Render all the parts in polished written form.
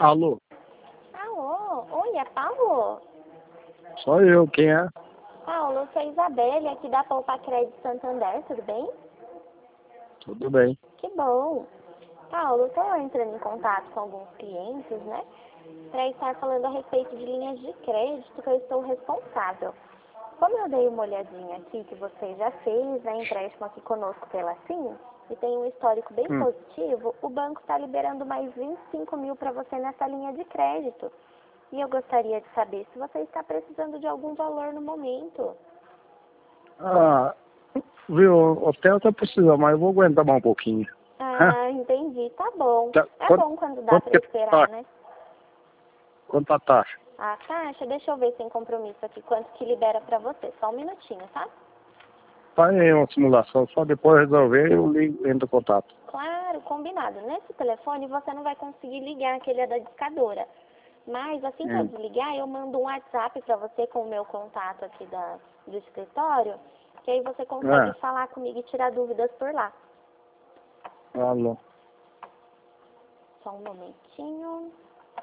Alô? Alô? Oi, é Paulo? Sou eu, quem é? Paulo, eu sou a Isabelle, aqui da Poupa Crédito Santander, tudo bem? Tudo bem. Que bom. Paulo, eu estou entrando em contato com alguns clientes, né? Para estar falando a respeito de linhas de crédito que eu estou responsável. Como eu dei uma olhadinha aqui que você já fez a empréstimo aqui conosco pela SIM e tem um histórico bem positivo, o banco está liberando mais 25 mil para você nessa linha de crédito. E eu gostaria de saber se você está precisando de algum valor no momento. Ah, viu, o hotel tá precisando, mas eu vou aguentar mais um pouquinho. Ah, entendi. Tá bom. Tá, É bom quando dá para esperar, né? Quanto a taxa? A taxa, deixa eu ver sem compromisso aqui quanto que libera para você. Só um minutinho, tá? Faz aí uma simulação, só depois resolver eu ligo, entro em contato. Claro, combinado. Nesse telefone você não vai conseguir ligar aquele da discadora. Mas assim que eu desligar, eu mando um WhatsApp para você com o meu contato aqui do escritório, que aí você consegue falar comigo e tirar dúvidas por lá. Alô? Só um momentinho.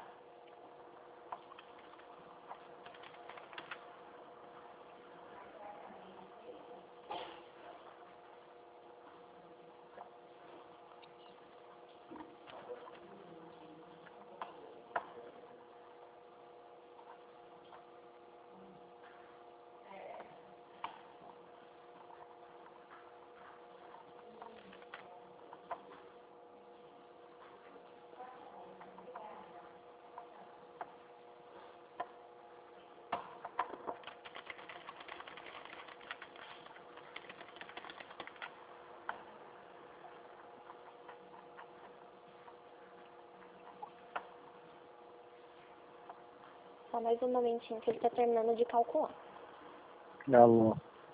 Só mais um momentinho que ele está terminando de calcular. Alô?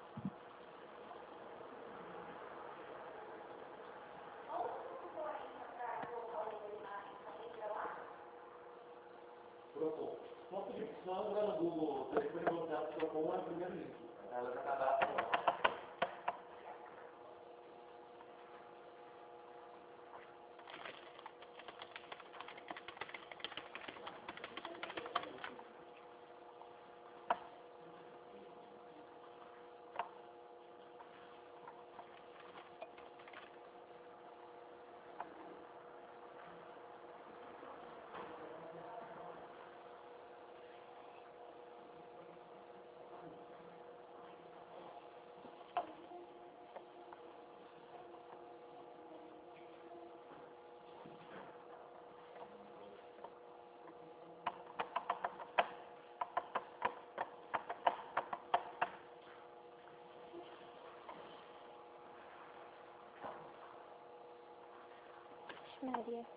Maria.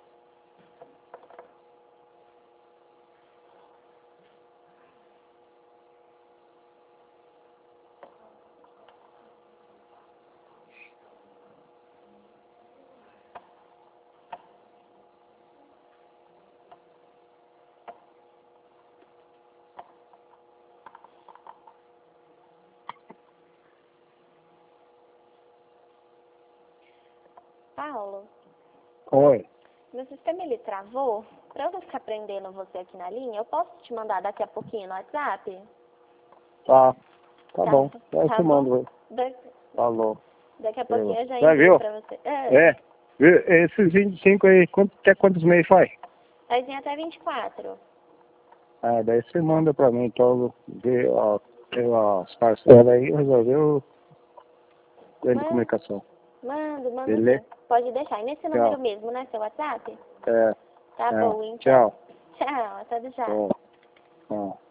Paulo, Oi. meu sistema ele travou. Para eu não ficar prendendo você aqui na linha, eu posso te mandar daqui a pouquinho no WhatsApp? Tá bom. Aí Tá você bom? manda aí. Falou. Daqui a pouquinho eu já Já envio viu? para você. Viu? Esses 25 aí, até quantos meses faz? Vai vir até 24. Ah, daí você manda pra mim, então, ver as parcelas aí, resolveu de comunicação. Mando Beleza? sim. Pode deixar. E nesse número mesmo, né? Seu WhatsApp? É. Tá bom, então. Tchau. Tchau, até já. Tchau.